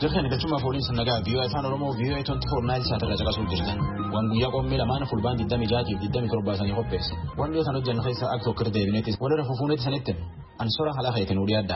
Jarkan gachuma fooliin sanagaa biyya afaan Oromoo biyya 24 naayil saatira caqasuu jirtan. Waan guyyaa qommii lamaan fulbaan 26 fi 27 sanii qopheesse. Waan dhiyoo san hojjannu keessa akka tokko deebineetis walirra fufuuneetti sanitti ansora halaa keetiin ulii adda.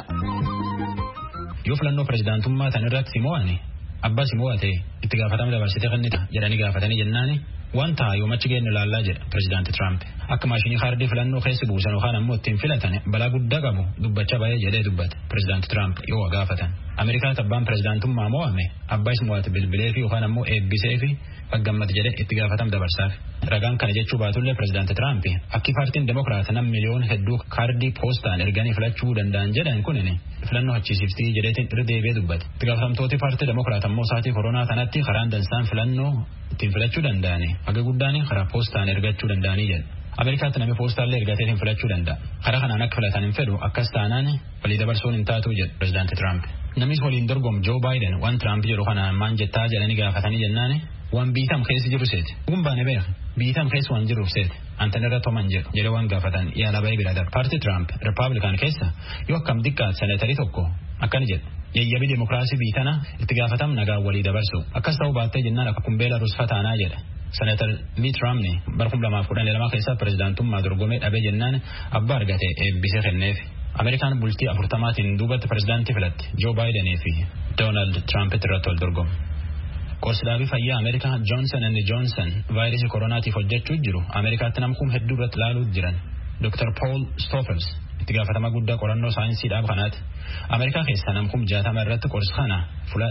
Yoo filannoo pirezidaantummaa tan irratti mo'ani abbaa mo'ate itti gaafatama dabarsitee kennita jedhanii gaafatanii jennaani wanta yoo machi geenyu laallaa jedha pirezidaanti Trump. Akka maashinii kaardii filannoo keessa buusan yookaan ammoo ittiin filatan balaa guddaa qabu dubbachaa baay'ee jedhee dubbata pirezidaanti Trump yoo gaafatan. Ameerikaa tabbaan pirezidaantummaa mo'ame abbaa mo'ate bilbilee fi yookaan ammoo eebbisee fi gammachuun jedhee itti gaafatama dabarsaaf. Ragaan kana jechuu baatullee pirezidaanti Trump akki paartiin Demokiraat nam miliyoon hedduu kaardii poostaan erganii filachuu danda'an jedhan kunini filannoo achiisiftii jedheetiin irra deebi'ee dubbate. Itti gaafatamtooti paartii Demokiraat ammoo saatii koronaa kanatti karaan dansaan filannoo ittiin filachuu danda'ani haga guddaan karaa poostaan ergachuu danda'anii jedha. Ameerikaatti namni poostaallee ergateetiin filachuu danda'a. Karaa kanaan akka filatan hin fedhu akkas taanaan walii dabarsuun hin taatu jedha pirezidaanti Trump. Namni waliin dorgomu Joe Biden waan Trump jedhu kanaan maan jettaa jedhanii gaafatanii jennaani waan biitam keessa jiru seeti. Gumbaane beeka biitam keessa waan jiruuf seeti. Antan irra toman jedhe waan gaafatan yaala baay'ee bira darba. Paartii Trump Republican keessa yoo akkam xiqqaat senatarii tokko akkana jedha. Yayyabii demokiraasii biitana itti gaafatam nagaa walii dabarsu. Akkas ta'uu baattee jennaan akka kumbeela rusfataanaa jedha. Senator Mitt Romney bara 2012 keessa pirezidaantummaa dorgomee dhabee jennaan abbaa argate eebbisee kenneef. Ameerikaan bultii 40tiin duubatti pirezidaantii filatti Joe Biden fi Donald Trump irratti wal dorgomu. Qorsidhaabii fayyaa Ameerikaa Johnson & Johnson vaayirasii koronaatiif hojjechuu jiru Ameerikaatti namkum hedduu irratti ilaaluu jiran. Dr. Paul Stoffels itti gaafatama guddaa qorannoo saayinsii dhaaba kanaati. Ameerikaa keessa namkum 60 irratti qorsi kana fuula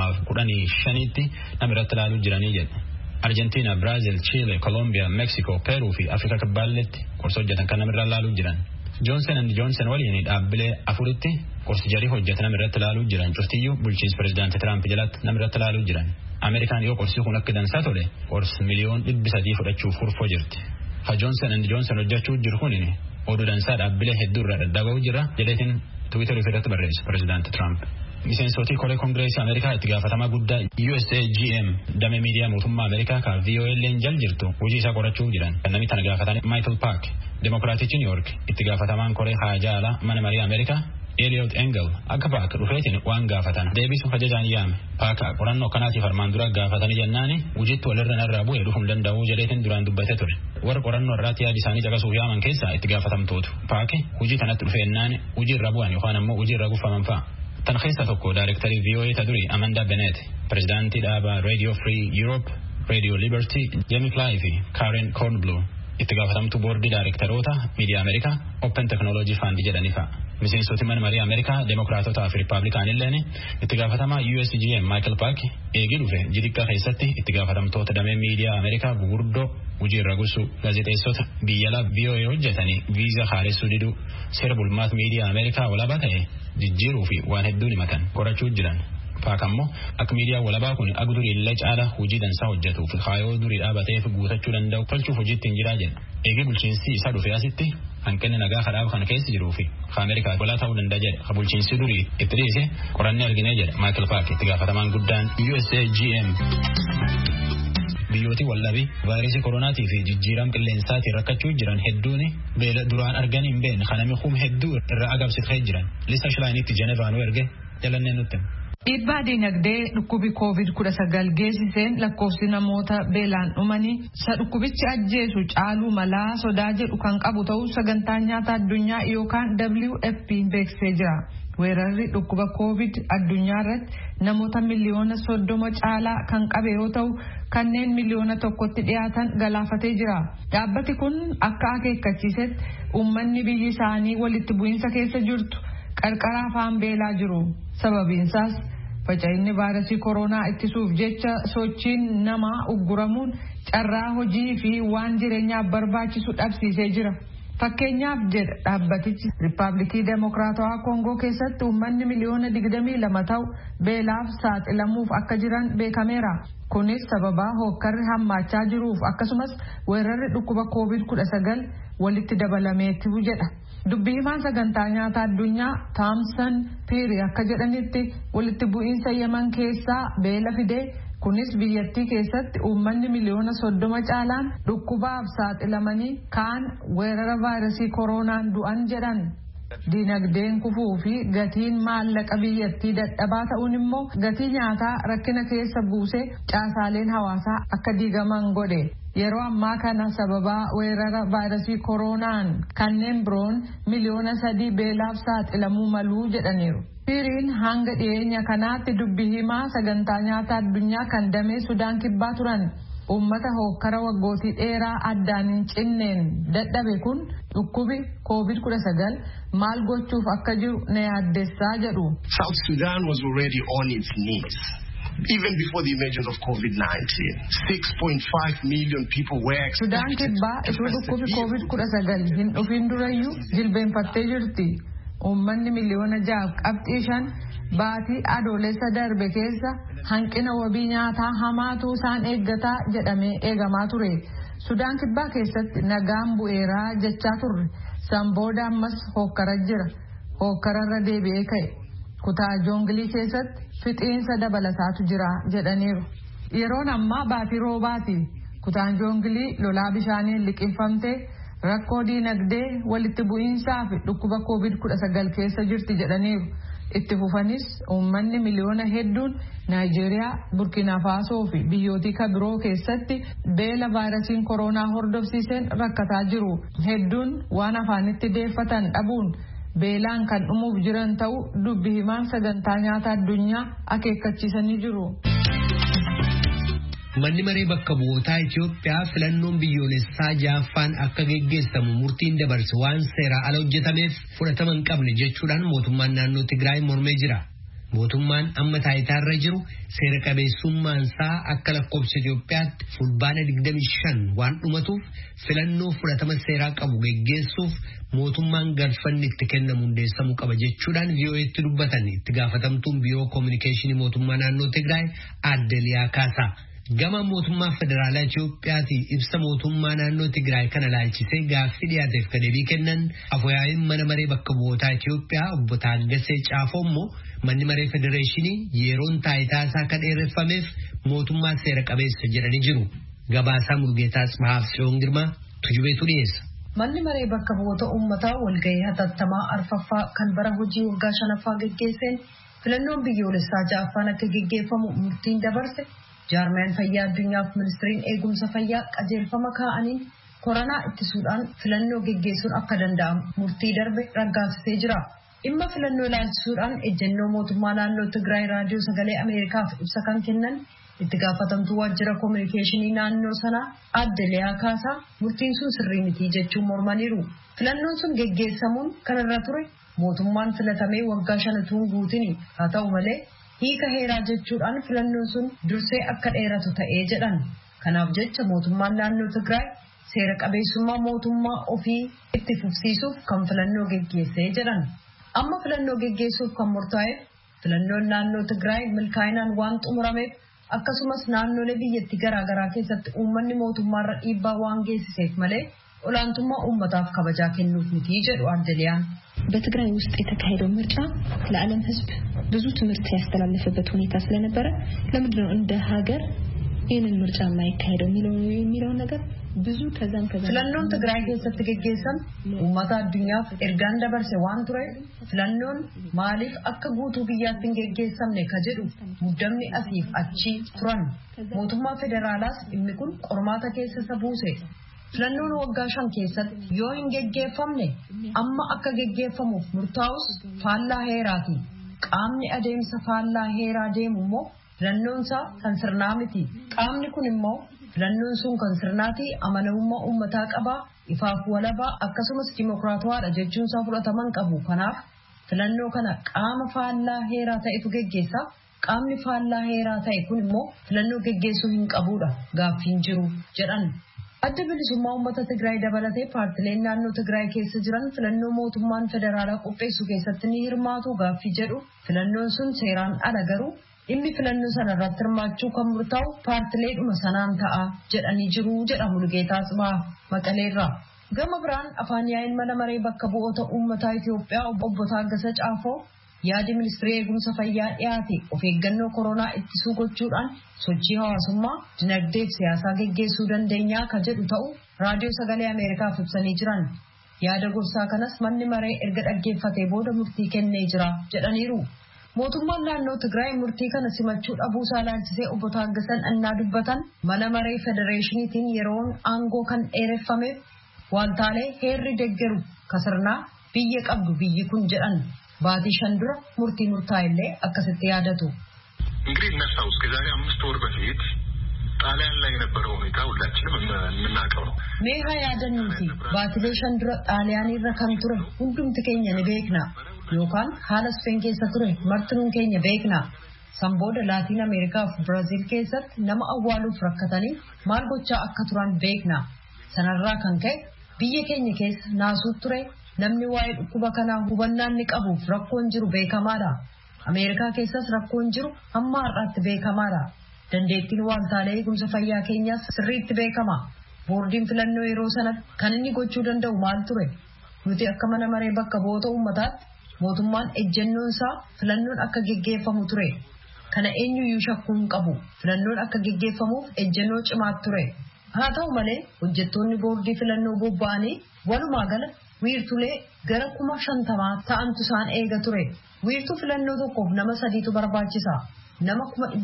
215tti nam irratti ilaaluu jiranii jedhe. Argentina, Brazil, Chile, Colombia, Mexico, Peru fi Afrika Kibbaaletti qorsa hojjetan kan namirra ilaaluu jiran. Johnson & Johnson waliin dhaabbilee afuritti qorsi jarii hojjetan namirratti ilaaluu jiran. Cuftiyyuu bulchiinsa pirezidaantii Trump jalatti namirratti ilaaluu jiran. Ameerikaan yoo qorsi kun akka dansaa tole qorsi miliyoon 300 fudhachuuf kurfoo jirti. Ha Johnson & Johnson hojjechuu jiru kunini oduu dansaa dhaabbilee hedduu irraa daddaba'uu jira jedheetiin Twitter irratti barreessa pirezidaantii Trump. Miseensotii koree kongireesii Ameerikaa itti gaafatamaa guddaa USAGM damee miidiyaa mootummaa Ameerikaa ka VOA'n jal jirtu hojii isaa qorachuu jiran. Kan namni tana gaafatan Michael Park Demokiraatichi New York itti gaafatamaan koree haajaa alaa mana marii Ameerikaa Eliot Engel akka Park dhufeetiin waan gaafatan deebisu ajajaan yaame. Park qorannoo kanaatiif armaan dura gaafatanii jennaani hojiitti walirra narraa bu'ee dhufuu hin danda'u jedheetiin duraan dubbatee ture. Warra qorannoo irratti yaada isaanii caqasuuf yaaman keessaa itti gaafatamtootu. Park hojii kanatti dhufeennaani hojii irra bu'an yookaan ammoo hojii irra gufaman fa'a. Tan keessa tokko Daarektarii VOA ta durii Amanda Bennett, Pirezidaantii dhaaba Radio Free Europe, Radio Liberty, Jamie Clive fi Karen Kornblum itti gaafatamtuu boordii daarektaroota miidiyaa Ameerikaa Open Technology Fund jedhanii fa'a. Miseensoti mana marii Ameerikaa Demokiraatotaa fi Riippaabilikaanilleen itti gaafatamaa USGM Michael Park eegii dhufe jidikkaa keessatti itti gaafatamtoota damee miidiyaa Ameerikaa gurguddoo hojii irra gusu gaazexeessota biyya alaa VOA hojjetanii viizaa haaressuu diduu seera bulmaata miidiyaa Ameerikaa walabaa ta'e jijjiiruu fi waan hedduun himatan qorachuu jiran. Paak ammoo akka miidiyaa walabaa kun akka durii illee caala hojii dansaa hojjetuuf kaayoo durii dhaabateef guutachuu danda'u tolchuuf hojii ittiin jiraa jedha. Eegee bulchiinsi isaa dhufe asitti hanqinni nagaa kadhaaba kana keessa jiruu fi Ameerikaa golaa ta'uu danda'a jedha. Ka bulchiinsi durii itti dhiise qorannee arginee jedha Michael Park itti gaafatamaan guddaan USAGM. Biyyooti wallabii vaayirasii koronaatii fi jijjiirama qilleensaatiin rakkachuu jiran hedduun beela duraan argan hin beekne kanami hedduu irraa agabsitee jiran. Lista Shilaanitti Jenevaanuu erge jalannee nutti. Dhiibbaa dinagdee dhukkubi COVID-19 geessiseen lakkoofsi namoota beelaan dhumanii dhukkubichi ajjeesu caaluu malaa sodaa jedhu kan qabu ta'uu sagantaan nyaata addunyaa yookaan WFP beeksisee jira. Weerarri dhukkuba COVID addunyaa irratti namoota miliyoona 30 caalaa kan qabe yoo ta'u kanneen miliyoona 1tti dhiyaatan galaafatee jira. Dhaabbati kun akka akeekkachiisetti uummanni biyyi isaanii walitti bu'iinsa keessa jirtu qarqara afaan beelaa jiru. Sababiinsaas faca'inni vaayirasii koronaa ittisuuf jecha sochiin namaa ugguramuun carraa hojii fi waan jireenyaaf barbaachisu dhabsiisee jira. Fakkeenyaaf jedha dhaabbatichi Riippaabilikii Demokiraatawaa Koongoo keessatti uummanni miliyoona 22 ta'u beelaaf saaxilamuuf akka jiran beekameera. Kunis sababaa hookkarri hammaachaa jiruuf akkasumas weerarri dhukkuba COVID-19 walitti dabalameetu jedha. Dubbii himaan sagantaa nyaata addunyaa Thompson Perry akka jedhanitti walitti bu'iinsa Yemen keessaa beela fidee kunis biyyattii keessatti uummanni miliyoona 30 caalaan dhukkubaaf saaxilamanii kaan weerara vaayirasii koronaan du'an jedhan. Dinagdeen kufuu fi gatiin maallaqa biyyattii dadhabaa ta'uun immoo gatii nyaataa rakkina keessa buusee caasaaleen hawaasaa akka diigaman godhe. Yeroo ammaa kana sababaa weerara vaayirasii koronaan kanneen biroon miliyoona 3 beelaaf saaxilamuu maluu jedhaniiru. Firiin hanga dhiyeenya kanaatti dubbii himaa sagantaa nyaataa addunyaa kan damee Sudaan kibbaa turan. Uummata hokkara waggootii dheeraa addaan hin cinneen dadhabe kun dhukkubi COVID-19 maal gochuuf akka jiru na yaaddessaa jedhu. South Sudan was already on its knees. Even before the emergence of COVID-19, 6.5 million people were expected. Sudaan kibbaa ituu dhukkubi COVID-19 hin dhufin durayyuu jilbeenfattee jirti. Uummanni miliyoona 6.5 baatii adoolessa darbe keessa hanqina wabii nyaataa hamaatu isaan eeggataa jedhamee eegamaa ture. Sudaan kibbaa keessatti nagaan bu'eeraa jechaa turre. San booda ammas hokkara jira. Hokkararra deebi'ee ka'e. Kutaa joongilii keessatti fixiinsa dabalataatu jira jedhaniiru. Yeroon ammaa baatii roobaati. Kutaan joongilii lolaa bishaaniin liqinfamtee rakkoo diinagdee walitti bu'iinsaa fi dhukkuba COVID-19 keessa jirti jedhaniiru. Itti fufanis uummanni miliyoona hedduun Naayijeeriyaa, Burkina Faasoo fi biyyoota biroo keessatti beela vaayirasiin koronaa hordofsiiseen rakkataa jiru. Hedduun waan afaanitti deeffatan dhabuun beelaan kan dhumuuf jiran ta'uu dubbii himaan sagantaa nyaataa addunyaa akeekkachiisanii jiru. Manni maree bakka bu'ootaa Itoophiyaa filannoon biyyoolessaa 6ffaan akka geggeessamu murtiin dabarse waan seeraa ala hojjetameef fudhatama hin qabne jechuudhaan mootummaan naannoo Tigraay mormee jira. Mootummaan amma taayitaarra jiru seera qabeessummaansaa akka lakkoofsa Itoophiyaatti fulbaana 25 waan dhumatuuf filannoo fudhatama seeraa qabu geggeessuuf mootummaan galfanni itti kennamu hundeessamuu qaba jechuudhaan VOA'tti dubbatan itti gaafatamtuun biiroo koominikeeshinii mootummaa naannoo Tigraay Aadde Liyaa Kaasaa. Gama mootummaa federaalaa Itoophiyaati ibsa mootummaa naannoo Tigraay kana laalchisee gaaffii dhiyaateef kan deebii kennan afooyaa'iin mana maree bakka bu'ootaa Itoophiyaa obbo Taaggasee Caafoo immoo manni maree federeeshinii yeroon taayitaa isaa akka dheereffameef mootummaa seera qabeessa jedhanii jiru. Gabaasaa Murgeetaa Tsibahaaf Tsiyoon Girmaa tujubeetu dhiyeessa. Manni maree bakka bu'oota uummataa walgahii hatattamaa arfaffaa kan bara hojii waggaa 5ffaa geggeesseen filannoon biyyoolessaa 6ffaan akka geggeeffamu murtiin dabarse. Jaarmiyaan fayyaa addunyaaf ministeeriin eegumsa fayyaa qajeelfama kaa'aniin koronaa ittisuudhaan filannoo geggeessuun akka danda'amu murtii darbe raggaasisee jira. Dhimma filannoo ilaalchisuudhaan ejjennoo mootummaa naannoo Tigraay raadiyoo sagalee Ameerikaaf ibsa kan kennan itti gaafatamtuu waajjira koominikeeshinii naannoo sanaa Aadde Liyaa Kaasaa murtiin sun sirrii miti jechuun mormaniiru. Filannoon sun geggeessamuun kan irra ture mootummaan filatamee waggaa 5 guutini. Haa ta'u malee hiika heeraa jechuudhaan filannoon sun dursee akka dheeratu ta'ee jedhan. Kanaaf jecha mootummaan naannoo Tigraay seera qabeessummaa mootummaa ofii itti fufsiisuuf kan filannoo geggeessee jedhan. Amma filannoo geggeessuuf kan murtaa'eef filannoon naannoo Tigraay milkaa'inaan waan xumurameef akkasumas naannolee biyyattii garaagaraa keessatti uummanni mootummaarra dhiibbaa waan geessiseef malee olaantummaa uummataaf kabajaa kennuuf miti jedhu Aadde Liyaan. በትግራይ ውስጥ የተካሄደው ምርጫ ለዓለም ሕዝብ ብዙ ትምህርት ያስተላለፈበት ሁኔታ ስለነበረ ለምንድን ነው እንደ ሀገር ይህንን ምርጫ የማይካሄደው የሚለው ነገር ብዙ ከዛም filannoon Tigraay keessatti geggeessan uummata addunyaaf ergaan dabarse waan ture filannoon maaliif akka guutuu biyyaatti hin geggeessamne ka jedhu muddamni asiif achi turan mootummaa federaalaas dhimmi kun qormaata keessa buuse. Filannoon waggaa 5 keessatti yoo hin geggeeffamne amma akka geggeeffamuuf murtaa'us faallaa heeraati. Qaamni adeemsa faallaa heeraa deemu immoo filannoon isaa kan sirnaa miti. Qaamni kun immoo filannoon sun kan sirnaati amanamummaa uummataa qabaa ifaaf walabaa akkasumas dimokiraatawaadha jechuun isaa fudhataman qabu. Kanaaf filannoo kana qaama faallaa heeraa ta'etu geggeessa. Qaamni faallaa heeraa ta'e kun immoo filannoo geggeessuu hin qabudha gaaffiin jiru jedhan. Adda bilisummaa uummata Tigraay dabalatee paartileen naannoo Tigraay keessa jiran filannoo mootummaan federaalaa qopheessu keessatti ni hirmaatu gaaffii jedhu filannoon sun seeraan ala garuu dhimmi filannoo sana irratti hirmaachuu kan murtaa'u paartileedhuma sanaan ta'a jedhanii jiru jedha Mulugeetaa Tsibahaa Maqaleerraa. Gama biraan afaan yaa'in mana maree bakka bu'oota uummataa Itoophiyaa obbo Taaggasee Caafoo yaadi ministeera eegumsa fayyaa dhiyaate of eeggannoo koronaa ittisuu gochuudhaan sochii hawaasummaa dinagdee fi siyaasaa geggeessuu dandeenyaa ka jedhu ta'u raadiyoo sagalee Ameerikaaf ibsanii jiran. Yaada gorsaa kanas manni maree erga dhaggeeffatee booda murtii kennee jira jedhaniiru. Mootummaan naannoo Tigraay murtii kana simachuu dhabuu isaa ilaalchisee obbo Taaggasan Annaa dubbatan mana maree federeeshiniitiin yeroon aangoo kan dheereffameef wantaalee heerri deeggaru kasirnaa biyya qabdu biyyi kun jedhan baatii 5 dura murtii murtaa'ellee akkasitti yaadatu. እንግዲህ እናስታውስ ከዛሬ 5 ወር በፊት ጣሊያን ላይ የነበረው ሁኔታ ሁላችንም የምናውቀው ነው። ሜሃ ያደንንቲ ባatilee 5 dura ጣሊያን irra kan ture hundumti keenya ni beekna yookaan haala Spain keessa ture martinuun keenya beekna. Sambooda Laatiin Ameerikaa fi Biraazil keessatti nama awwaaluuf rakkatanii maal gochaa akka turan beekna. Sanarraa kan ka'e biyya keenya keessa naasuu ture namni waa'ee dhukkuba kanaa hubannaan ni qabuuf rakkoon jiru beekamaadha. Ameerikaa keessas rakkoon jiru hamma har'aatti beekamaadha. Dandeettiin wantaalee eegumsa fayyaa keenyaas sirriitti beekama. Boordiin filannoo yeroo sanatti kan inni gochuu danda'u maal ture? Nuti akka mana maree bakka bu'oota uummataatti mootummaan ejjennoon isaa filannoon akka geggeeffamu ture. Kana eenyuyyuu shakkuu hin qabu. Filannoon akka geggeeffamuuf ejjennoo cimaa ture. Haa ta'u malee hojjettoonni boordii filannoo bobba'anii walumaa gala wiirtulee gara 50,000 ta'antu isaan eega ture. Wiirtuu filannoo tokkoof nama 3tu barbaachisa. Nama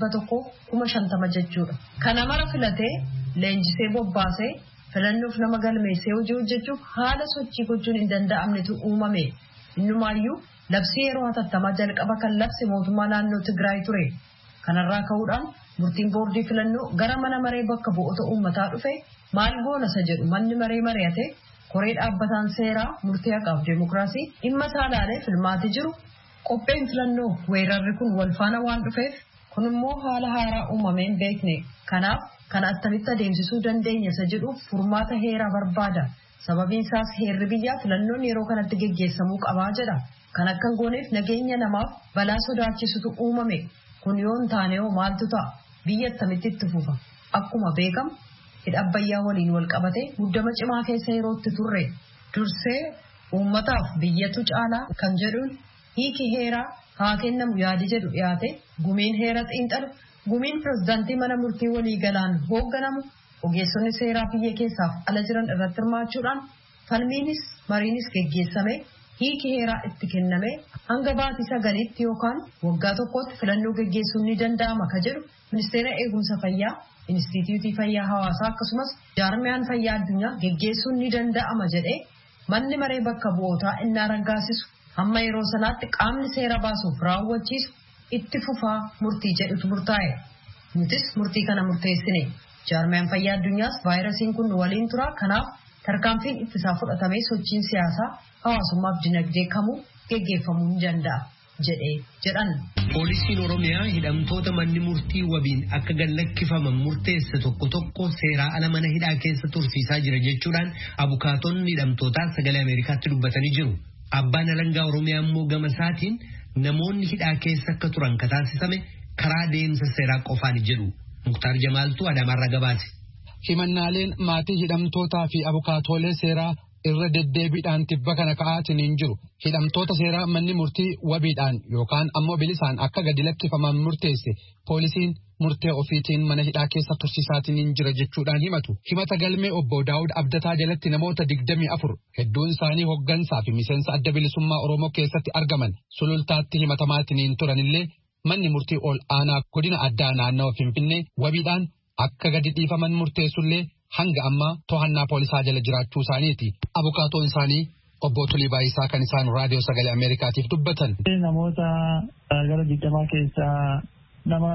150,000 jechuudha. Kana mara filatee leenjisee bobbaasee filannoof nama galmeessee hojii hojjechuuf haala sochii gochuun hin danda'amnetu uumame. Innumaayyuu labsii yeroo hatattamaa jalqaba kan labse mootummaa naannoo Tigraay ture. Kanarraa ka'uudhaan murtiin boordii filannoo gara mana maree bakka bu'oota uummataa dhufe maal goona isa jedhu manni maree mari'ate koree dhaabbataan seeraa murtii haqaaf deemokiraasii dhimma isaa ilaalee filmaati jiru. Qopheen filannoo weerarri kun wal faana waan dhufeef kun immoo haala haaraa uumameen beekne. Kanaaf kan attamitti adeemsisuu dandeenya isa jedhuuf furmaata heeraa barbaada. Sababiin isaas heerri biyyaa filannoon yeroo kanatti geggeessamuu qabaa jedha. Kan akka hin gooneef nageenya namaaf balaa sodaachisutu uumame. Kun yoo hin taane hoo maaltu ta'a? Biyya attamitti itti fufa? Akkuma beekamu hidha Abbayyaa waliin wal qabatee muddama cimaa keessa yerootti turre. Dursee uummataaf biyyatu caalaa kan jedhuun hiiki heeraa haa kennamu yaadi jedhu dhiyaate gumiin heera xiinxalu gumiin pirezidaantii mana murtii walii galaan hoogganamu ogeessonni seeraa biyya keessaaf ala jiran irratti hirmaachuudhaan falmiinis mariinis geggeessame hiiki heeraa itti kenname hanga baatii 9tti yookaan waggaa tokkotti filannoo geggeessuun ni danda'ama ka jedhu ministeera eegumsa fayyaa Inistituutii Fayyaa Hawaasaa akkasumas jaarmiyaan fayyaa addunyaa geggeessuun ni danda'ama jedhee manni maree bakka bu'ootaa innaa raggaasisu amma yeroo sanaatti qaamni seera baasuuf raawwachiisu itti fufaa murtii jedhutu murtaa'e. Nutis murtii kana murteessine. Jaarmiyaan fayyaa addunyaas vaayirasiin kun waliin tura. Kanaaf tarkaanfiin ittisaa fudhatamee sochiin siyaasaa hawaasummaaf dinagdee kamuu geggeeffamuu ni danda'a jedhan. Poolisiin Oromiyaa hidhamtoota manni murtii wabiin akka gallakkifaman murteesse tokko tokko seeraa ala mana hidhaa keessa tursiisaa jira jechuudhaan abukaatonni hidhamtootaa sagalee Ameerikaatti dubbatanii jiru. Abbaan alangaa Oromiyaa immoo gama isaatiin namoonni hidhaa keessa akka turan kataasisame karaa deemsa seeraa qofaan jedhu. Muktaar Jamaaltu Adaamaarraa gabaase. Himannaaleen maatii hidhamtootaa fi abukaatoolee seeraa irra deddeebiidhaan tibba kana ka'aatiin jiru. Hidhamtoota seeraa manni murtii wabiidhaan yookaan ammoo bilisaan akka gadi lakkifaman murteesse poolisiin murtee ofiitiin mana hidhaa keessa tursiisaatiin jira jechuudhaan himatu. Himata galmee obbo Daawud Abdataa jalatti namoota 24 hedduun isaanii hoggansaa fi miseensa adda bilisummaa Oromoo keessatti argaman sulultaatti himatamaatiin turanillee manni murtii ol aanaa godina addaa naannawa Finfinnee wabiidhaan akka gadi dhiifaman murteessullee hanga ammaa to'annaa poolisaa jala jiraachuu isaaniiti. Abukaatoon isaanii obbo Tulii Baayisaa kan isaan raadiyoo sagalee Ameerikaatiif dubbatan. Namoota gara 20 keessaa nama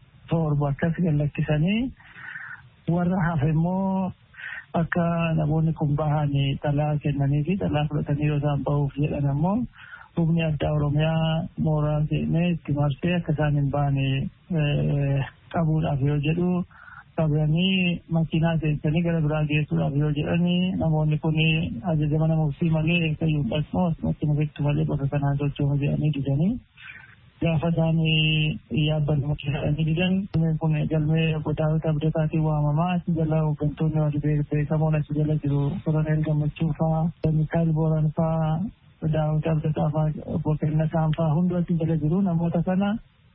7 akkas gallakkisanii warra hafe immoo akka namoonni kun bahan xalaa kennanii fi xalaa fudhatanii yoo isaan bahuuf jedhan ammoo humni addaa Oromiyaa mooraa seenee itti marsee akka isaan hin baane qabuudhaaf yoo jedhu qabanii makiinaa seensanii gara biraa geessuudhaaf yoo jedhanii namoonni kun ajaja mana murtii malee eeggayyuu dhaqmoo asumatti mufettu malee bakka kanaan sochooma jedhanii didanii gaafa isaan yaabban murteessanii didan kun galmee obbo Daawud Abdataatiin waamamaa achi jala hooggantoonni wali beekamoon achi jala jiru Koloneel Gammachuu fa'aa Mikaa'el Booran fa'aa Daawud Abdataa fa'aa obbo Kennasaan fa'aa hundi achi jala jiru namoota kana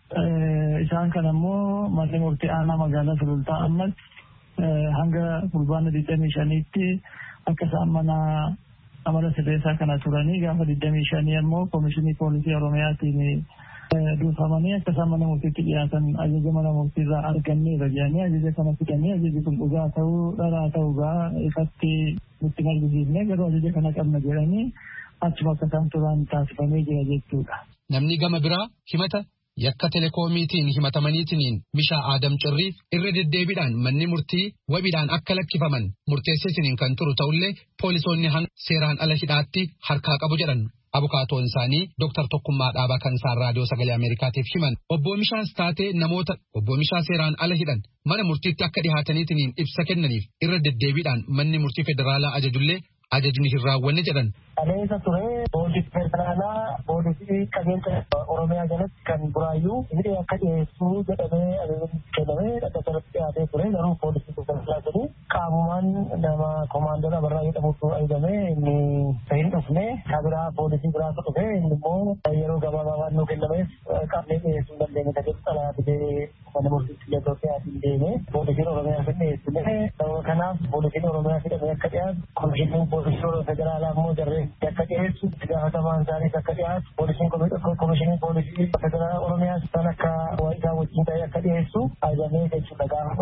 isaan kan ammoo manni murtii aanaa magaalaa sulultaa ammas hanga fulbaana 25tti akka isaan mana amala sirreessaa kana turanii gaafa 25 ammoo Komishinii Poolisii Oromiyaatiin duufamanii akka isaan mana murtiitti dhiyaatan ajaja mana murtiirraa arganneera jedhanii ajaja kana fidanii ajajni kun dhugaa ta'uu dharaa ta'uugaa ifatti nutti argisiifne garuu ajaja kana qabna jedhanii achuma akka isaan turan taasifamee jira jechuudha. Namni gama biraa himata yakka telekoomiitiin himatamaniitiin Mishaa Aadam Cirrii irra deddeebiidhaan manni murtii wabiidhaan akka lakkifaman murteessisiniin kan turu ta'ullee poolisoonni seeraan ala hidhaatti harkaa qabu jedhan. Abukaatoon isaanii Dr. Tokkummaa Dhaabaa kan isaan raadiyoo sagalee Ameerikaatiif himan. Obbo Mishaas taatee namoota obbo Mishaa seeraan ala hidhan mana murtiitti akka dhihaataniitiin ibsa kennaniif irra deddeebiidhaan manni murtii federaalaa ajajullee ajajni hin raawwanne jedhan. Adeemsa ture poolisii federaalaa poolisii qabeenya Oromiyaa jalatti kan buraayyuu inni akka dhiyeessuu jedhamee ajajni kennamee dhaqatarratti dhiyaatee ture garuu poolisii federaalaa jedhu qaamumaan nama komaandara barraa jedhamutu ajajamee inni hin dhufne kabiraa poolisii biraatu dhufe inni immoo yeroo gabaabaa waan nuu kennameef qaamni dhiyeessuu hin dandeenye tajaajila xalaa fidee mana murtiitti Itoophiyaatiin deeme poolisiin Oromiyaa fi dhiyeessine kanaaf poolisiin Oromiyaa fidhamee akka dhiyaatu komishiniin poolisii federaalaa immoo jarree akka dhiyeessu itti gaafatamaan isaaniis akka dhiyaatu poolisiin komishiniin poolisii federaalaa Oromiyaa isaan akka isaa wajjin ta'ee akka dhiyeessu ajajamee jechuudha gaafa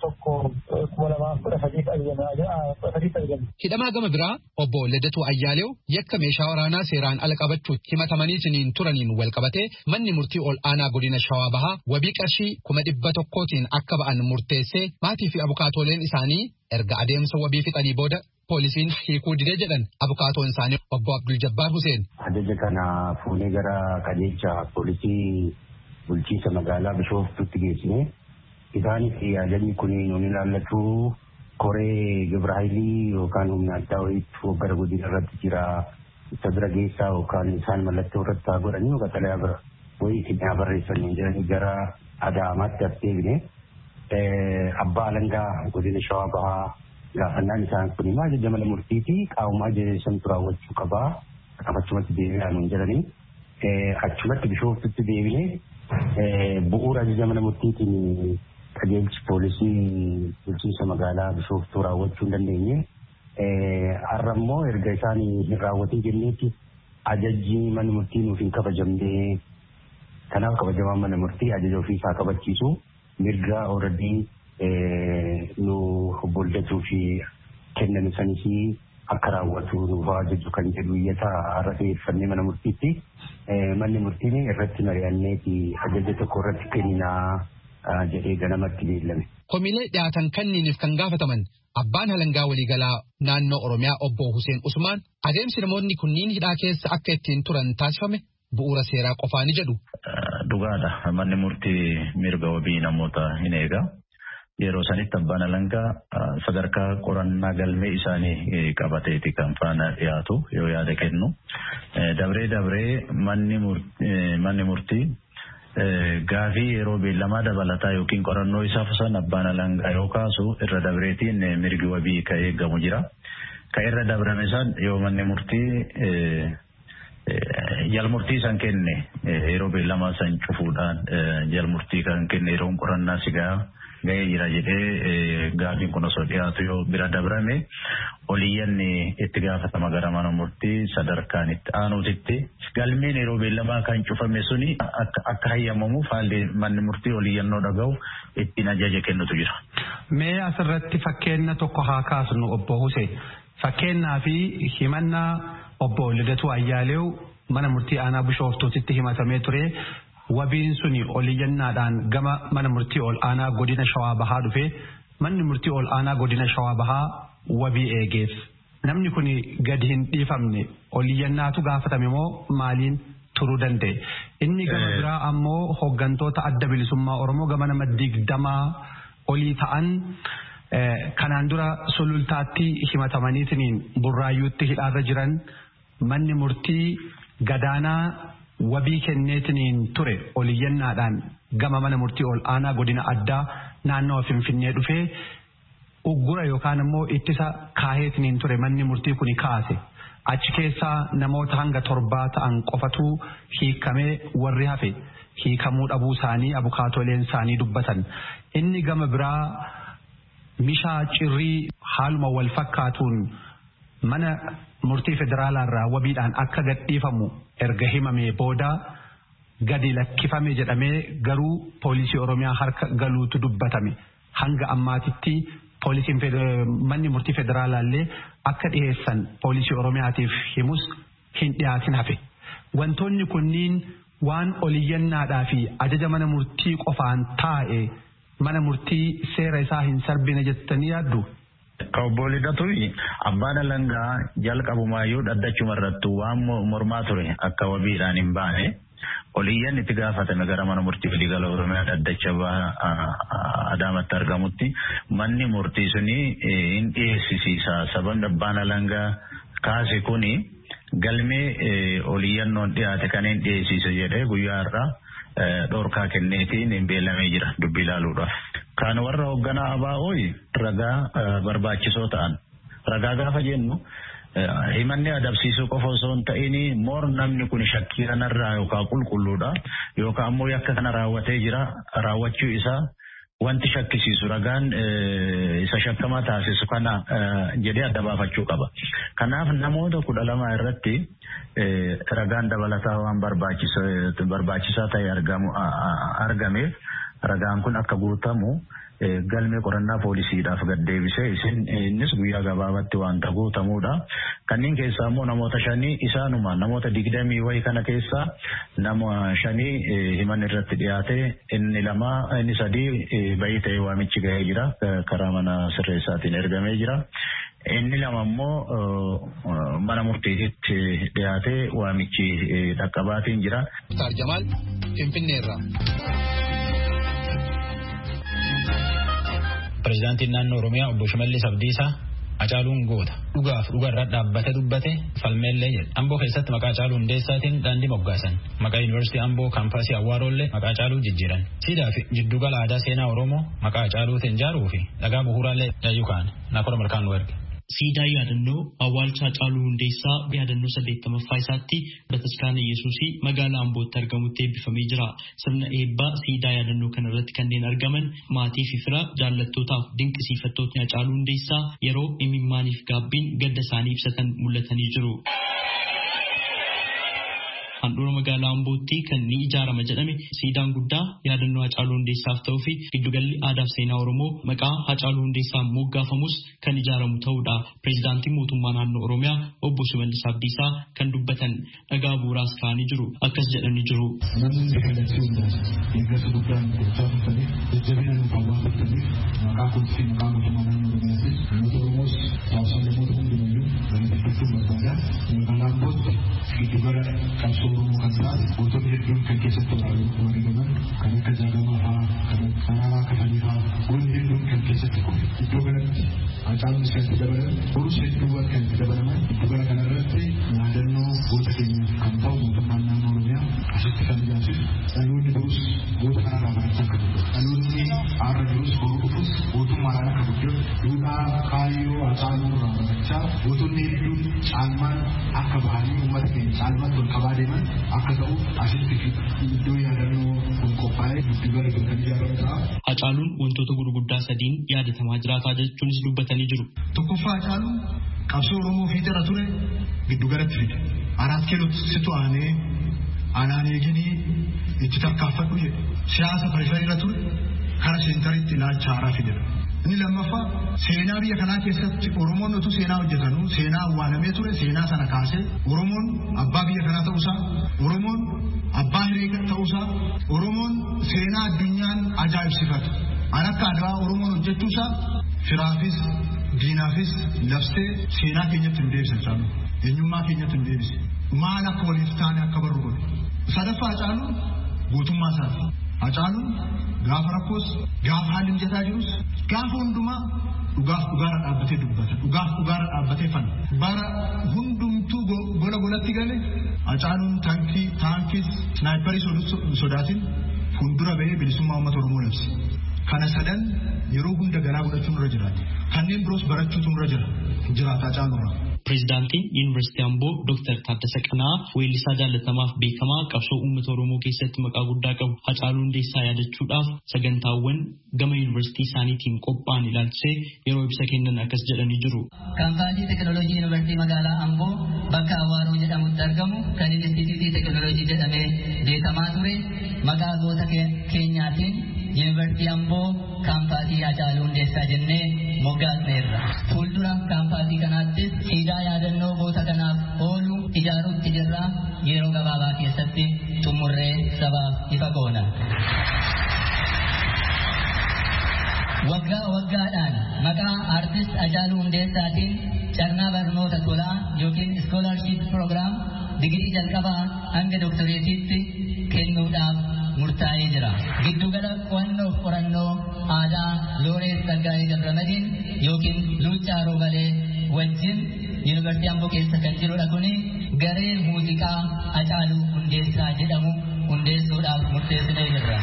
18/2013 Hidhamaa gama biraa obbo Ledatuu Ayyaaleew yakka meeshaa waraanaa seeraan ala qabachuutti himatamaniitiin turaniin wal qabatee manni murtii ol aanaa godina Shawaa Bahaa wabii qarshii 100,000tiin akka ba'an murteessee maatii fi abukaatooleen isaanii erga adeemsa wabii fixanii booda poolisiin hiikuu didee jedhan abukaatoon isaanii obbo Abdul Jabbaar Huseen. Ajaja kana fuunee gara qajeelcha poolisii bulchiinsa magaalaa Bishooftuutti geessine isaanis ajajni kun nuun ilaallatu koree Gibraayilii yookaan humna addaa wayiitti gara godina irratti jira isa bira geessaa yookaan isaan mallattoo irratti haa godhanii yookaan xalayaa bira wayii itti barreessanii jedhanii gara Adaamaatti as deebine abbaa alangaa godina Shawaa Bahaa gaafannaan isaan kun immoo ajaja mana murtiiti qaawumaa ajajeessantu raawwachuu qabaa achumatti deebi'aa nuun jedhanii achumatti Bishooftutti deebine bu'uura ajaja mana murtiitiin qajeelchi poolisii bulchiinsa magaalaa Bishooftuu raawwachuu hin dandeenye har'a immoo erga isaan hin raawwatin jenneetti ajajji mana murtii nuuf hin kabajamne kanaaf kabajamaan mana murtii ajaja ofiisaa kabachiisu mirga ooradii nu boldatuu fi kenname sanis akka raawwatu nuuf ajaju kan jedhu iyyata har'a dhiyeeffannee mana murtiitti manni murtiin irratti mari'anneeti ajaja tokko irratti kenninaa jedhee ganamatti beellame. Komiilee dhiyaatan kanniiniif kan gaafataman abbaan alangaa waliigalaa naannoo Oromiyaa obbo Huseen Usmaan adeemsi namoonni kunniin hidhaa keessa akka ittiin turan taasifame bu'uura seeraa qofaani jedhu. Dhugaadha manni murtii mirga wabii namoota hin eega. Yeroo sanitti abbaan alangaa sadarkaa qorannaa galmee isaanii qabateeti kan faana dhiyaatu yoo yaada kennu. Dabree manni murtii gaafii yeroo beellamaa dabalataa yookiin qorannoo isaa fusan abbaan alangaa yoo kaasu irra dabreetiin mirgi wabii ka eegamu jira. Ka irra dabrame san yoo manni murtii jalmurtii san kenne yeroo beellamaa san cufuudhaan jalmurtii kan kenne yeroo qorannaa sigaa ga'ee jira jedhee gaafiin kun osoo dhiyaatu yoo bira dabrame oliyyanni itti gaafatama gara mana murtii sadarkaan itti aanuutitti galmeen yeroo beellamaa kan cufame suni akka hayyamamuuf haalli manni murtii oliyyannoo dhaga'u ittiin ajaja kennutu jira. Mee asirratti fakkeenya tokko haa kaasnu obbo Hussein. Fakkeenyaa fi himannaa obbo Lidatuu Ayyaaleew mana murtii aanaa Bishooftuutti himatamee ture. Wabiin suni oliyyannaadhaan gama mana murtii ol aanaa godina Shawaa Bahaa dhufe manni murtii ol aanaa godina Shawaa Bahaa wabii eegeef namni kun gadi hin dhiifamne oliyyannaatu gaafatame moo maaliin turuu danda'e inni gama biraa ammoo hooggantoota adda bilisummaa Oromoo gama nama 20 olii ta'an kanaan dura sulultaatti himatamaniitiin burraayyuutti hidhaarra jiran manni murtii gadaanaa wabii kenneetiniin ture oliyyannaadhaan gama mana murtii ol aanaa godina addaa naannoo Finfinnee dhufee uggura yookaan immoo ittisa kaaheetiniin ture manni murtii kuni kaase achi keessaa namoota hanga 7 ta'an qofatu hiikamee warri hafe hiikamuu dhabuu isaanii abukaatoleen isaanii dubbatan inni gama biraa Mishaa Cirrii haaluma wal fakkaatuun mana murtii federaalaarraa wabiidhaan akka gadhiifamu erga himamee booda gadi lakkifame jedhamee garuu poolisii Oromiyaa harka galuutu dubbatame. Hanga ammaatitti poolisiin manni murtii federaalaallee akka dhiyeessan poolisii Oromiyaatiif himus hin dhiyaatin hafe. Wantoonni kunniin waan oliyyannaadhaa fi ajaja mana murtii qofaan taa'e mana murtii seera isaa hin sarbine jettanii yaaddu? Obboleettatuyi abbaan alangaa jalqabumaayyuu dhaddachuma irratti waan mormaa ture akka wabiidhaan hin baane oliyyan itti gaafatame gara mana murtii waliigala Oromiyaa dhaddacha Adaamaatti argamutti manni murtii suni hin dhiyeessisiisa. Sababni abbaan alangaa kaase kuni galmee oliyyannoon dhiyaate kan hin dhiyeessise jedhee guyyaa irraa dhorkaa kenneetiin hin beelamee jira dubbii ilaaluudhaaf. Kan warra hoogganaa ABO'ii ragaa barbaachisoo ta'an. Ragaa gaafa jennu himanni adabsiisuu qofa osoo hin ta'in moor namni kun shakkii kanarraa yookaan qulqulluudha yookaan ammoo yakka kana raawwatee jira raawwachuu isaa wanti shakkisiisu ragaan isa shakkamaa taasisu kana jedhee adda baafachuu qaba. Kanaaf namoota 12 irratti ragaan dabalataa waan barbaachisaa ta'e argameef ragaan kun akka guutamu galmee qorannaa poolisiidhaaf gad deebisee innis guyyaa gabaabaatti waan guutamuudha. Kanneen keessaa immoo namoota 5 isaanuma namoota 20 wayii kana keessaa nama 5 himan irratti dhiyaate inni 2 inni 3 bayii ta'ee waamichi gahee jira karaa mana sirreessaatiin ergamee jira. Inni 2 immoo mana murtiitti dhiyaate waamichi dhaqqabaatiin jira. Tarjamal Finfinneerraa. Pireezidaantiin naannoo Oromiyaa obbo Shimallis Abdiisaa Hacaaluun goota dhugaarraa dhaabbate dubbate falmeellee jedha. Amboo keessatti maqaa Hacaaluu Hundeessaatiin daandii moggaasan. Maqaa Yuunivarsiitii Amboo kaampaasii Awwaarollee maqaa Hacaaluu jijjiiran. Siidaa fi jiddugala aadaa seenaa Oromoo maqaa Hacaaluutiin ijaaruu fi dhagaa bu'uuraallee yaayyuu kaa'an. Naakora malkaan nu erge. Siidaa yaadannoo awwaalcha Hacaaluu Hundeessaa yaadannoo 80ffaa isaatti Bataskaana Yesuusii magaalaa Ambootti argamutti eebbifamee jira. Sirna eebbaa siidaa yaadannoo kana irratti kanneen argaman maatii fi fira jaallattootaaf dinqisiifattootni Hacaaluu Hundeessaa yeroo imimmaaniif gaabbiin gadda isaanii ibsatan mul'atanii jiru. Handhuura magaalaa Ambootti kan ni ijaarama jedhame siidaan guddaa yaadannoo Hacaaluu Hundeessaaf ta'uu fi giddugalli aadaa seenaa Oromoo maqaa Hacaaluu Hundeessaan moggaafamus kan ijaaramu ta'uudha. Pireezidaantiin mootummaa naannoo Oromiyaa obbo Shimallis Abdiisaa kan dubbatan dhagaa bu'uuraas kaa'anii jiru. Akkas jedhanii jiru. Namni kallattii hundaas eeggata guddaan gochaa turtanii jajjabina nuuf hawaa turtanii maqaa kunsii maqaa mootummaa naannoo Oromiyaatis namoota Oromoos hawaasa namoota hundumayyuu galateeffachuun barbaada. Magaalaa Ambootti giddugala qabsoo Oromoo kan ta'an gootonni hedduun kan keessatti wareegaman kan akka Jaagamaa fa'aa kan Saraaraa Kafanii fa'aa goonni hedduun kan keessatti kufe. Iddoo kanatti Hacaaluunis kan itti dabalan borus hedduuwwan kan itti dabalaman giddugala kanarratti yaadannoo goota keenyaaf kan ta'u mootummaan naannoo Oromiyaa asitti kan ijaarsisu dhaloonni borus goota kanarraa barachaa kan dhufu. Dhaloonni har'a jirus boruu dhufus gootummaadhaan akka guddatu duudhaa kaayyoo Hacaaluu irraa barachaa gootonni hedduun caalmaan akka bahanii uummata keenya caalmaatti ol qabaa deeman akka ta'u asitti iddoo yaadannoo kun qophaa'ee giddugala kan ijaaramu ta'a. Hacaaluun wantoota gurguddaa 3 yaadatamaa jiraataa jechuunis dubbatanii jiru. Tokkoffaa Hacaaluun qabsoo Oromoo fiixira ture giddugalatti fide. Araat Kiilootti situ aanee anaan eeginii itti tarkaanfadhu jedhe. Siyaasa periferiirra ture kara seentariitti ilaalcha haaraa fide. Inni lammaffaa seenaa biyya kanaa keessatti Oromoon utuu seenaa hojjetanuu seenaa awwaalamee ture seenaa sana kaasee Oromoon abbaa biyya kanaa ta'uusaa Oromoon abbaa hiree ta'uusaa Oromoon seenaa addunyaan ajaa'ibsifatu. An akka aadaa Oromoon hojjechuusaa firaafis diinaafis labsee seenaa keenyatti nu deebisa Hacaalu. Eenyummaa keenyatti nu deebise. Maal akka waliif taane akka barru godhe. Sadaffaa Hacaaluun gootummaa isaati. Hacaaluun gaafa rakkoos gaafa haalli mijataa jirus gaafa hundumaa dhugaarra dhaabbatee dubbata. Dhugaarra dhaabbatee fanna. Bara hundumtuu golatti gale Hacaaluun taankis snaayiparii sodaatin fuuldura bahee bilisummaa uummata Oromoo labse. Kana sadan yeroo hunda garaa godhachuun irra jiraata. Kanneen biroos barachuutu irra jiraata Hacaaluurraa. Pireezidaantiin Yuunivarsiitii Amboo Dr. Taaddasa Qanaa weellisaa jaallatamaaf beekamaa qabsoo uummata Oromoo keessatti maqaa guddaa qabu Hacaaluu Hundeessaa yaadachuudhaaf sagantaawwan gama yuunivarsiitii isaaniitiin qophaa'an ilaalchisee yeroo ibsa kennan akkas jedhanii jiru. Kaampaanii teekinooloojii yuunivarsiitii magaalaa Amboo bakka Awaaroo jedhamutti argamu kan Inistituutii Teekinooloojii jedhamee beekamaa ture maqaa goota keenyaatiin yuunivarsiitii Amboo kaampaasii Hacaaluu Hundeessaa jennee moggaasneerra. Fuuldura kaampaasii kanaattis siidaa yaadannoo goota kanaaf oolu ijaaruutti jirra yeroo gabaabaa keessatti xumurree sabaaf ifa goona. Waggaa waggaadhaan maqaa artist Hacaaluu Hundeessaatiin carraa barnoota tolaa yookiin scholarship program digirii jalqabaa hanga doktoreetiitti kennuudhaaf murtaa'ee jira. Giddugala qo'annoo qorannoo aadaa Looreet Tsaggaayee Gabramadiin yookiin Luuccaa Roobalee wajjin yuunivarsiitii Amboo keessa kan jirudha kuni garee muuziqaa Hacaaluu Hundeessaa jedhamu hundeessuudhaaf murteessinee jirra.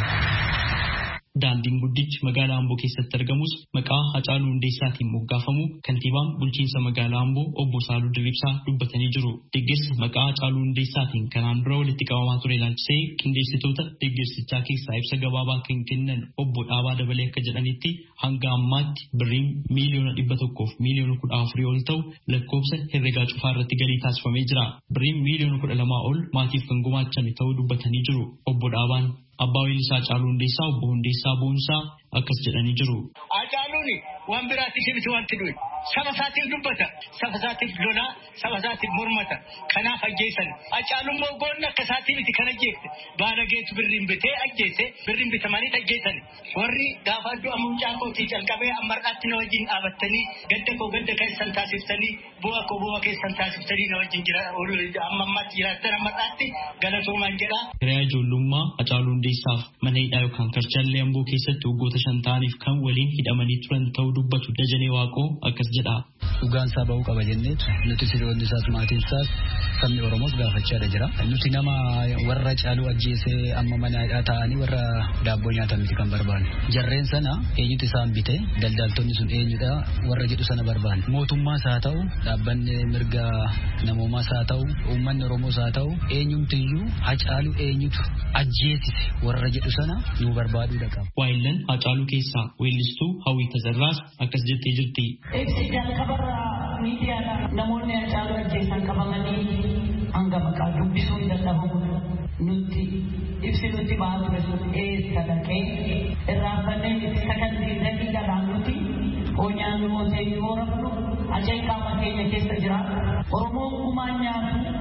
Daandiin guddichi magaalaa Amboo keessatti argamus maqaa Hacaaluu Hundeessaatiin moggaafamu kantiibaan bulchiinsa magaalaa Amboo obbo Saaluu Dirribsaa dubbatanii jiru. Deeggarsa maqaa Hacaaluu Hundeessaatiin kanaan dura walitti qabamaa ture ilaalchisee qindeessitoota deeggarsichaa keessaa ibsa gabaabaa kan kennan obbo Dhaabaa Dabalee akka jedhanitti hanga ammaatti birriin miliyoona 100 fi miliyoona 14 ol ta'u lakkoofsa herregaa cufaa irratti galii taasifamee jira. Birriin miliyoona 12 ol maatiif kan gumaachame ta'uu dubbatanii jiru. Obbo Dhaabaan Abbaa weellisaa Hacaaluu Hundeessaa obbo Hundeessaa Boonsaa akkas jedhanii jiru. Hacaaluun waan biraatiif miti wanti du'e saba isaatiif dubbata, saba isaatiif lolaa, saba isaatiif mormata. Kanaaf ajjeesan. Hacaaluun moo goonni akka isaatiif miti kan ajjeesse. Baalageetu birriin bitee ajjeesse, birriin bitamanii ajjeesan. Warri gaafa du'a mucaa kootii calqabee ammarraatti na wajjin dhaabattanii gadda koo gadda keessan taasiftanii bu'a koo bu'a keessan taasiftanii na wajjin jira. Amma ammaatti jiraattan ammarraatti galatoomaan jedha. Hiriyaa ijoollummaa Hacaaluu Hundeessaaf mana hidhaa yookaan karchallee Amboo keessatti waggoota 5 ta'aniif kan waliin hidhamanii turan ta'uu dubbatu Dajanee Waaqoo akkas jedha. Dhugaan isaa ba'uu qaba jenneetu nuti hiriyoonni isaas maatiin isaas sabni Oromoos gaafachaadha jira. Nuti nama warra Hacaaluu ajjeesee amma mana hidhaa ta'anii warra daabboo nyaatan miti kan barbaanne. Jarreen sana eenyutu isaan bite daldaltoonni sun eenyudha warra jedhu sana barbaanne. Mootummaas haa ta'u dhaabbanni mirga namoomaas haa ta'u uummanni Oromoos haa ta'u eenyumtiyyuu Hacaaluu eenyutu ajjeesise warra jedhu sana nu barbaaduudha qaba. Waayillan Hacaaluu keessaa weellistuu Hawwii Tazarraas akkas jettee jirti. Ibsi jalqabarraa miidiyaadhaan namoonni Hacaaluu ajjeesan qabamanii hanga maqaa dubbisuu hin dadhabamu. Nuti ibsi nuti ba'aa ture sun eessa dhaqee irraanfannee miti sagantii daqiiqaadhaan nuti hoonyaan nu mootee yoo rafnu ajee qaama keenya keessa jira. Oromoon gumaan nyaatu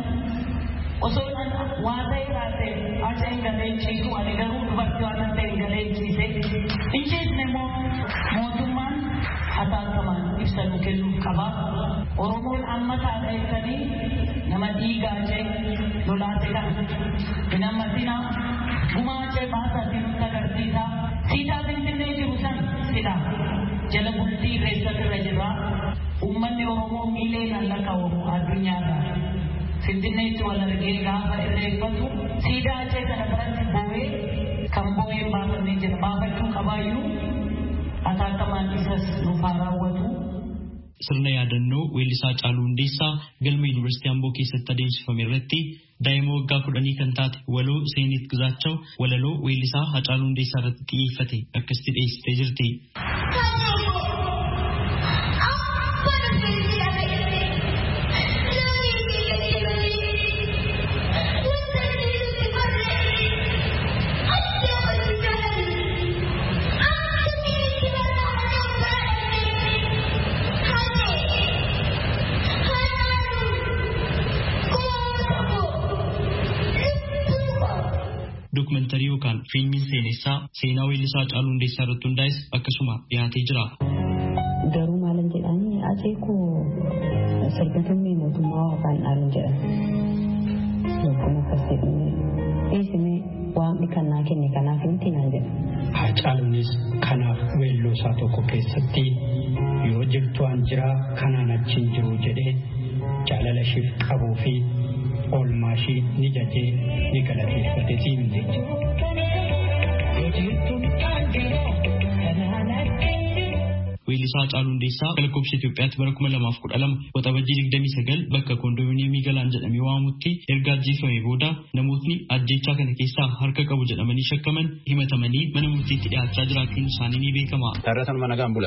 osoo waan ta'e raatee ajee galee ciisu ani garuu dubartii waan ta'e galee ciise hin ciisne mootummaan hatattamaan ibsa nu kennuuf qaba. Oromoon amma taa'eessanii nama dhiigaa jee lolaate kan hin ammasina gumaachee baasaatii nutti agarsiisa. Siidaa Finfinnee jiru san silaa jala bultii irreessatu irra jira. Uummanni Oromoo miileen lakkaa'amu addunyaadha. Finfinneetti wal argee gaafa irreeffatu siidaa achee kana biratti boo'ee kan boo'ee baafamee jira. Baafachuu qabaayyuu hatattamaan isas nuuf haa raawwatu. Sirna yaadannoo weellisaa Hacaaluu Hundeessaa galma Yuunivarsiitii Amboo keessatti adeemsifame irratti daa'ima waggaa 10 kan taate waloo Seenit Gizaachaw walaloo weellisaa Hacaaluu Hundeessaa irratti xiyyeeffate akkasitti dhiyeessitee jirti. Dokumentari yookaan fiilmiin seenessaa seenaa weellisaa Hacaaluu Hundeessaa irratti hundaa'es akkasuma dhiyaatee jira. Garuu maalan jedhanii ajee koo sirbatamee mootummaa waaqaan dhaalan jedhan. Yookaan akkas jedhamee dhiisimee waan kannaa kenne kanaaf miti naan jedha. Hacaaluunis kanaaf weelloo isaa tokko keessatti yoo jirtu an jiraa kanaan achiin jiru jedhee jaalala isheef qabuu fi oolmaa ishee ni jajee ni galateeffate siin jecha. weellisaa Haacaaluu Hundeessaa lakkoofsa Itoophiyaatti bara 2012 waxabajjii 29 bakka koondoominiyeemii Galaan jedhamee waamamutti erga ajjeefamee booda namootni ajjeechaa kana keessaa harka qabu jedhamanii shakkaman himatamanii mana murtiitti dhiyaachaa jiraachuun isaanii ni beekama.